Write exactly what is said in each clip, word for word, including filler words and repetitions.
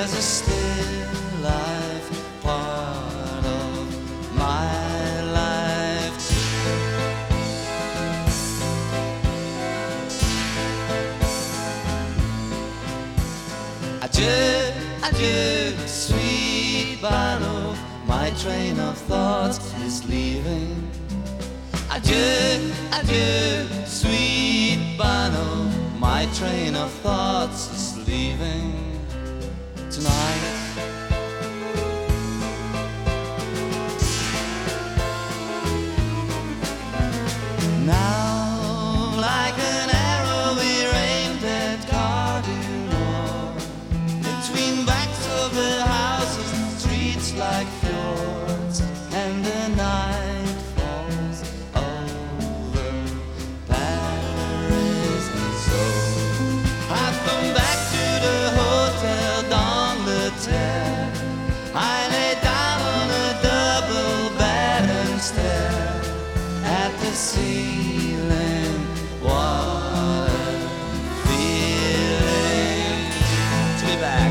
there's a still life part of my life too. Adieu, adieu, sweet Bono, my train of thoughts is leaving. Adieu, adieu, sweet Bono, my train of thoughts is leaving tonight. Now, like an arrow we aimed at Cardinal, between backs of the houses, streets like fjords, and the night falls over Paris. And so I've come back to the Hotel d'Angleterre. I lay down on a double bed and stare at the ceiling. What a feeling to be back.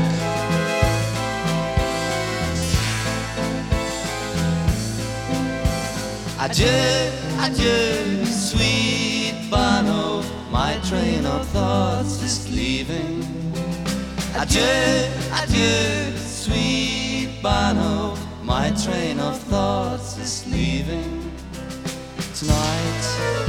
Adieu, adieu, sweet Bono, my train of thoughts is leaving. Adieu, adieu, sweet Bono, my train of thoughts is leaving tonight.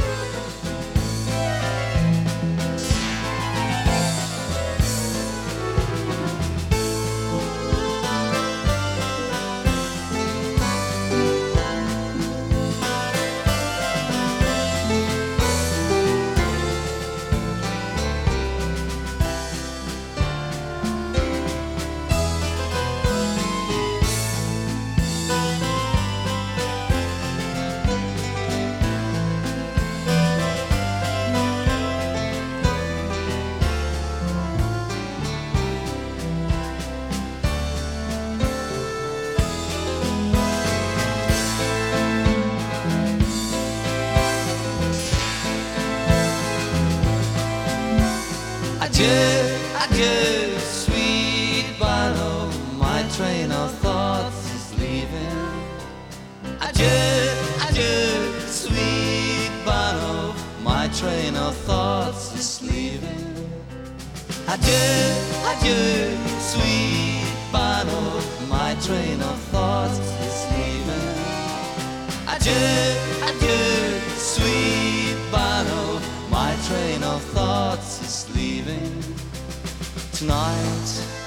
Adieu, adieu, sweet Bono, my train of thoughts is leaving. Adieu, adieu, sweet Bono, my train of thoughts is leaving. Adieu, adieu, sweet Bono, my train of thoughts is leaving. Adieu, adieu, sweet Bono, my train of thoughts is leaving tonight.